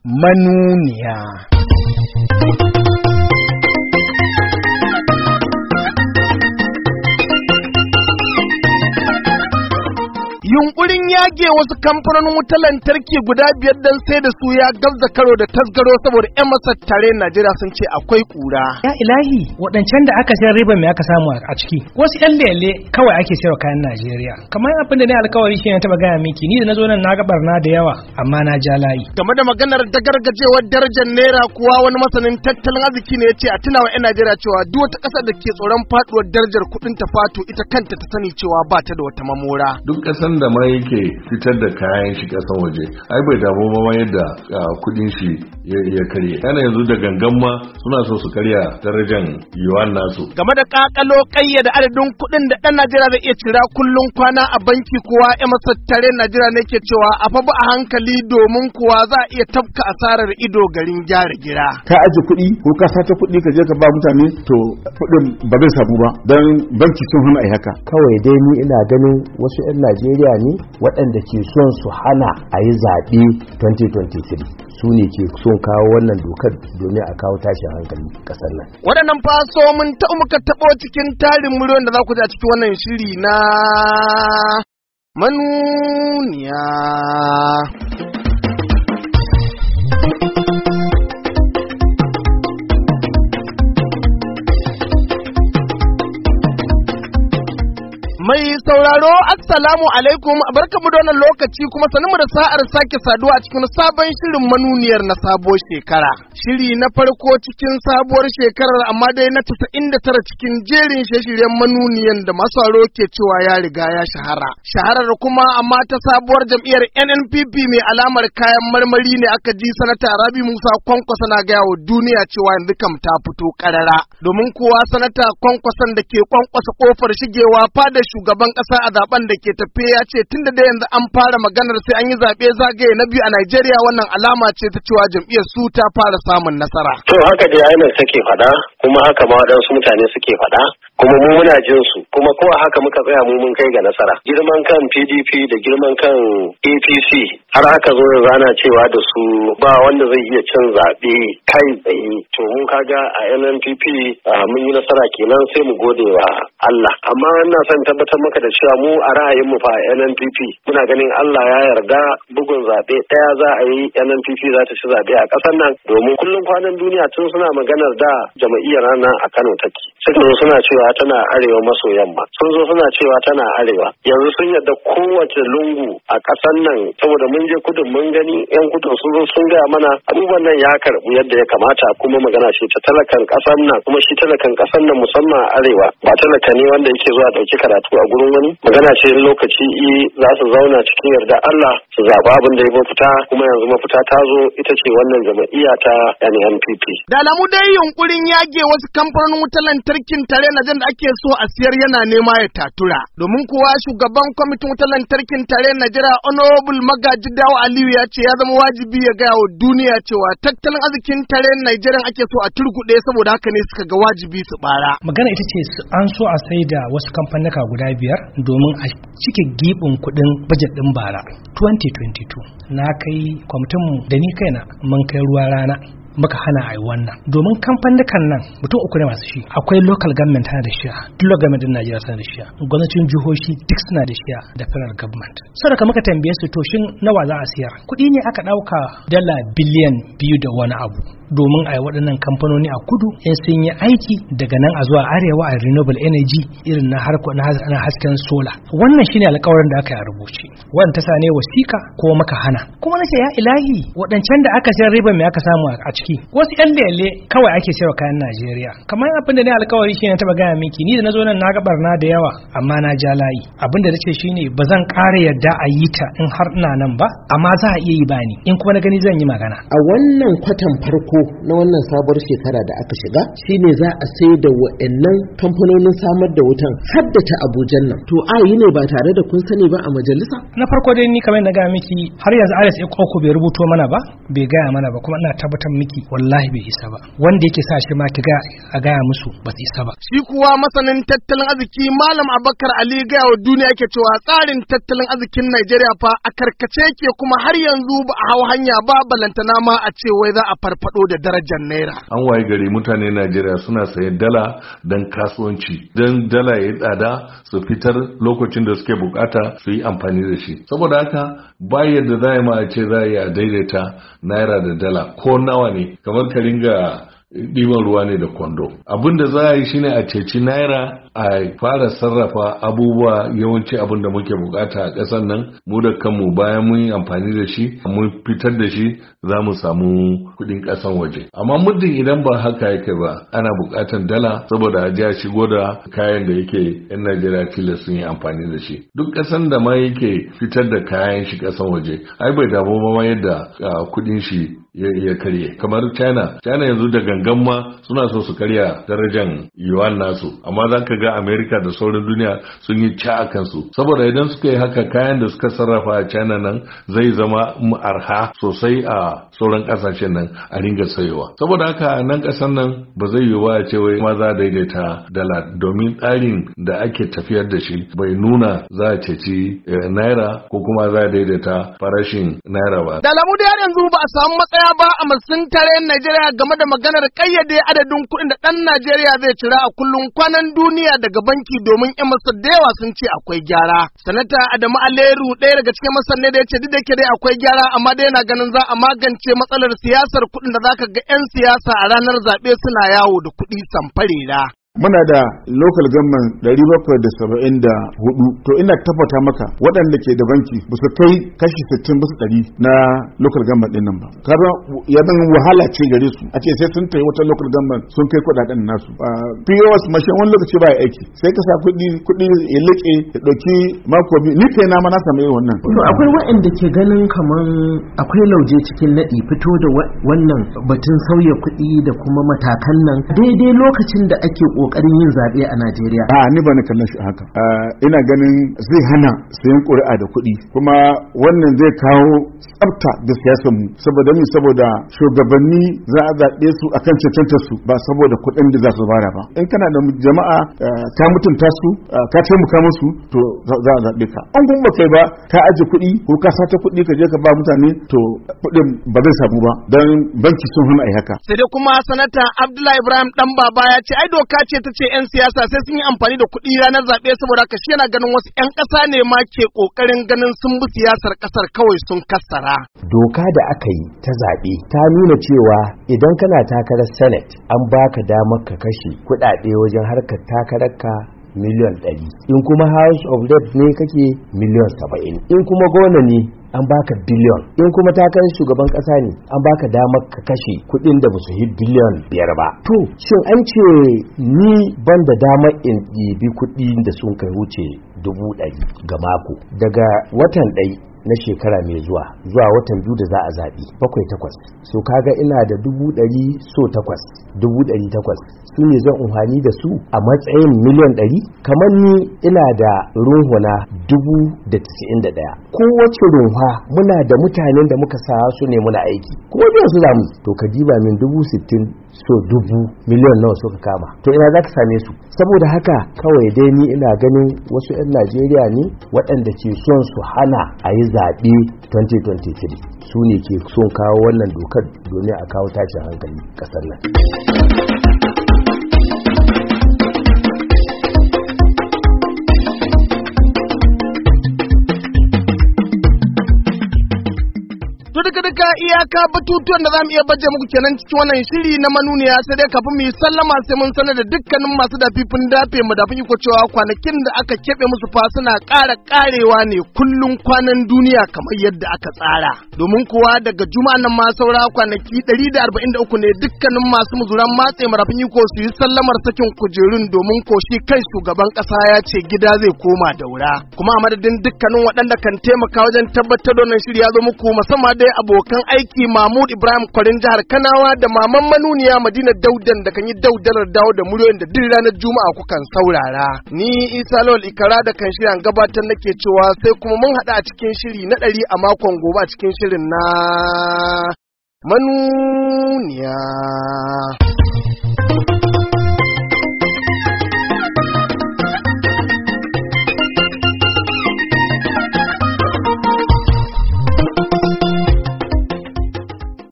manuniya. Yunkurin yage wasu kamfanonin wutar lantarki guda 5 don sai da su ya gabza karo da tasgaro saboda 'yan masar tare Najeriya sun ce akwai kura. Ya ilahi, waɗancan da aka sayar riba mai aka samu a ciki. Wasu 'yan lele kawai ake sayarwa kayan Najeriya. Kamar abin da ne alkawari shi ne taɓa gaya miki, ni da na zo nan na ga barna da yawa, amma na ja layi. Game da maganar dagargajewar darajar naira kuwa wani masanin tattalin arziki ne ya ce a tunawa 'yan Najeriya cewa duk wata ƙasar da ke tsoron faɗuwar darajar kuɗin ta fato ita kanta ta sani cewa ba ta da wata mamora. Duk ƙasar da ma yake fitar da kayan shi kasan waje ai bai damu ma yadda kudin shi ya karye. Yana yanzu da gangan ma suna so su karya darajar yuan nasu. Game da kakalo kayyada adadin kudin da dan Najeriya zai iya cira kullun kwana a banki kuwa ya masa tare Najeriya ne ke cewa a fa ba a hankali domin kuwa za a iya tafka asarar ido garin gyara gira. Ka aje kuɗi ko ka sace kuɗi ka je ka ba mutane to kuɗin ba zai samu ba dan banki sun hana ai haka. Kawai dai ni ina ganin wasu 'yan Najeriya ne waɗanda ke son su hana a yi zaɓe 2023 su ne ke son kawo wannan dokar domin a kawo tashin hankali ƙasar nan. Waɗannan faso mun taɓa muka taɓo cikin tarin miliyon da za ku ji a cikin wannan shiri na manuniya. Mai sauraro assalamu alaikum, barkamu da wannan lokaci kuma sanin da sa'ar sake saduwa a cikin sabon shirin manuniyar na sabuwar shekara. Shiri na farko cikin sabuwar shekarar amma dai na 99 cikin jerin shirye-shiryen manuniyan da masu sauraro ke cewa ya riga ya shahara. Shaharar kuma amma ta sabuwar jam'iyyar NNPP mai alamar kayan marmari ne aka ji sanata Rabi Musa Kwankwaso na gaya wa duniya cewa yanzu kam ta fito karara. Domin kuwa sanata Kwankwason da ke kwankwasa kofar shigewa fada shugaban kasa a zaben da ke tafe ya ce tunda da yanzu an fara maganar sai an yi zabe zagaye na biyu a Najeriya wannan alama ce ta cewa jam'iyyar su ta fara samun nasara. To haka dai INEC take faɗa kuma haka ma wadansu mutane suke faɗa kuma mu muna jin su kuma ko haka muka tsaya mu mun kai ga nasara. Girman kan PDP da girman kan APC har aka zo yanzu ana cewa da su ba wanda zai iya cin zabe kai tsaye. To mu kaga a NNPP mun yi nasara kenan sai mu gode wa Allah. Amma wannan son tabbatar maka da cewa mu a ra'ayin mu fa NNPP muna ganin Allah ya yarda bugun zabe daya za a yi NNPP za ta ci zabe a ƙasar nan domin kullum kwanan duniya tun suna maganar da jama'iyyar rana a Kano take. Suka zo suna cewa tana arewa maso yamma. Sun zo suna cewa tana arewa. Yanzu sun yarda kowace lungu a ƙasar nan saboda mun je kudin mun gani yan kudin sun zo sun gaya mana abubuwan nan ya karbu yadda ya kamata kuma magana ce ta talakan ƙasar nan kuma shi talakan ƙasar nan musamman a arewa ba talaka ne wanda yake zuwa dauki karatu a gurin wani magana ce lokaci za su zauna cikin yarda Allah su zaba abin da ya mafita kuma yanzu mafita ta zo ita ce wannan jama'iyya ta NNPP. Da alamu dai yunkurin yage wasu kamfanonin wutar lantarkin tare na da ake so a siyar yana nema ya tatura domin kuwa shugaban kwamitin wutar lantarkin tare Najeriya Honorable Magaji Dawo Aliyu ya ce ya zama wajibi ya gaya wa duniya cewa tattalin arzikin tare Najeriya ake so a turgude saboda haka ne suka ga wajibi su bara. Magana ita ce an so a sai da wasu kamfanika guda 5 domin a cike gibin kuɗin bajet ɗin bara 2022. Na kai kwamitinmu da ni kaina mun kai ruwa rana muka hana a yi wannan domin kamfanikan nan mutum 3 ne masu shi. Akwai local government tana da shi, local government din Najeriya tana da shi, gwamnatin jihohi duk suna da shi da federal government. Saboda muka tambaye su to shin nawa za a siyar? Kuɗi ne aka ɗauka dala biliyan 2 da wani abu domin a yi waɗannan kamfanoni a kudu in sun yi aiki daga nan a zuwa arewa a renewable energy irin na hasken solar. Wannan shine alƙawarin da aka yi a rubuce wanda ta sane wasika ko maka hana. Kuma nace ya ilahi, waɗancan da aka sayar riba mai aka samu a ciki. Wasu 'yan lele kawai ake sayarwa kayan Najeriya. Kamar abin da ne alƙawari shi ne taɓa gaya miki, ni da na zo nan na ga barna da yawa amma na ja layi. Abin da nace shine ba zan ƙara yadda a yi ta in har ina nan ba, amma za a iya yi bani in kuma na gani zan yi magana. A wannan kwatan farko na wannan sabuwar shekara da aka shiga shine za a sai da wa'annan kamfanonin samar da wutan haddata Abujan nan. To a yi ne ba tare da kun sani ba a majalisa? Na farko dai ni kamar na ga miki har yanzu Ares Ekoko bai rubuto mana ba, bai gaya mana ba, kuma ina tabbatar miki wallahi bai isa ba. Wanda yake sa shi ma ki ga a gaya musu ba su isa ba. Shi kuwa masanin tattalin arziki Malam Abubakar Ali gaya wa duniya yake cewa tsarin tattalin arzikin Najeriya fa a karkace yake, kuma har yanzu ba a hau hanya ba, balantana ma a ce wai za a farfado da darajar naira. An waye gari mutane Najeriya suna saye dala dan kasuwanci, dan dala ya tsada su fitar lokacin da suke bukata su yi amfani da shi. Saboda haka ba yadda za a ma a ce za a yi a daidaita naira da dala ko nawa ne, kamar ka ringa ɗiban ruwa ne da kwando. Abin da za a yi shine a ceci naira, a fara sarrafa abubuwa, yawanci abin da muke bukata a ƙasar nan mu da kanmu, bayan mun yi amfani da shi mun fitar da shi za mu samu kuɗin ƙasan waje. Amma muddin idan ba haka yake ba, ana buƙatar dala saboda a ji a shigo da kayan da yake 'yan Najeriya tilas sun yi amfani da shi. Duk ƙasan da ma yake fitar da kayan shi ƙasan waje, ai bai damu ma yadda kuɗin shi ya karye. Kamar China yanzu da gangan ma suna so su karya darajar yuan nasu, amma za ka ga Amerika da sauran duniya sun yi ca a kansu, saboda idan suka yi haka kayan da suka sarrafa a China nan zai zama arha sosai a sauran kasashen nan a ringa sayowa. Saboda haka nan kasan nan ba zai yi wa ce wai ma za a daidaita dala, domin tsarin da ake tafiyar da shi bai nuna za a ceci naira ko kuma za a daidaita farashin naira ba. Da alamu da yanzu ba a samu matsaya ba a masun tarayyar Najeriya game da maganar kayyade adadin kuɗin da ɗan Najeriya zai cira a kullum kwanan duniya daga banki, domin 'yan Masar da yawa sun ce akwai gyara. Sanata Adamu Aleru ɗaya daga cikin Masar ne da ya ce duk da ke dai akwai gyara, amma dai yana ganin za a magance matsalar siyasar kuɗin da zaka ga 'yan siyasa a ranar zaɓe suna yawo da kuɗi samfarera. Muna da local government 774, to ina tabbata maka waɗanda ke da banki ba su kai kashi 60% na local government ɗin nan ba. Kaga ya zan wahala ce gare su a ce sai sun tayi wata local government sun kai kuɗaɗen nasu. POS machine wani lokaci ba ya aiki, sai ka sa kuɗi ya leƙe ya ɗauki mako biyu. Ni kai na ma na samu irin wannan. To akwai waɗanda ke ganin kamar akwai lauje cikin naɗi fito da wannan batun sauya kuɗi da kuma matakan nan daidai lokacin da ake kokarin yin zaɓe a Najeriya. Ni ba na kallon shi haka. Ina ganin zai hana sayan ƙuri'a da kuɗi, kuma wannan zai kawo tsafta da siyasar mu. Saboda shugabanni za a zaɓe su akan cancantar su, ba saboda kuɗin da za su bara ba. In kana da jama'a ka mutunta su, ka taimaka musu, to za a zaɓe ka. An kuma kai ba ka aje kuɗi ko ka sata kuɗi ka je ka ba mutane, to kuɗin ba zai samu ba, don banki sun hana ai haka. Sai dai kuma sanata Abdullahi Ibrahim Dan Baba ya ce ai doka ce ta ce 'yan siyasa sai sun yi amfani da kuɗi ranar zaɓe, saboda haka shi yana ganin wasu 'yan ƙasa ne ma ke ƙoƙarin ganin sun bi siyasar ƙasar kawai sun kassara. Doka da aka yi ta zaɓe ta nuna cewa idan kana takarar Senate an baka damar ka kashe kuɗaɗe wajen harkar takararka miliyan 100, in kuma House of Reps ne kake miliyan 70, in kuma gona ne an baka biliyon, in kuma takarar shugaban kasa ne an baka damar ka kashe kudin da basu yi biliyon 5 ba. To shin an ce ni ban da damar in ɗibi kudi da sun kai wuce 100,000 ga mako daga watan 1 na shekara mai zuwa watan 2 da za a zaɓi 7-8, so kaga ina da 100,000 so 8,800 su ne zan umhani da su a matsayin miliyan 100. kamar ni ina da runhuna 91,000, kowace runha muna da mutanen da muka sa su ne muna aiki, kuma biyan su zamu, to ka diba min 60,000 so 1,000 miliyan nawa suka kama, to ina za ka same su? Saboda haka kawai dai ni ina ganin wasu 'yan Najeriya ne waɗanda ke son su hana a yi zaɓe 2023, su ne ke son kawo wannan dokar domin a kawo tashin hankali ƙasar nan. duka iyaka batutuwan da zamu iya baje muku kenan cikin wannan shiri na manuniya, sai dai kafin mu yi sallama sai mun sanar da dukkanin masu dafifin dafe mu dafin iko cewa kwanakin da aka kebe musu fa suna karewa ne kullun kwanan duniya kamar yadda aka tsara, domin kuwa daga juma'a nan ma saura kwanaki 143 ne dukkanin masu muzuran matse marafin iko su yi sallamar sakin kujerun, domin ko shi kan shugaban kasa ya ce gida zai koma daura. Kuma a madadin dukkanin waɗanda kan taimaka wajen tabbatar da wannan shiri ya zo muku musamman dai abokan aiki Mahmud Ibrahim Kwarin jihar Kanawa da maman manuniya Madina Daudan da kan yi daudalar dawo da muryoyin da duk ranar Juma'a kukan saurara. Ni Isa Lawal Ikara da kan shirin gabatar nake cewa sai kuma mun haɗa a cikin shiri na 100 a makon gobe a cikin shirin na manuniya.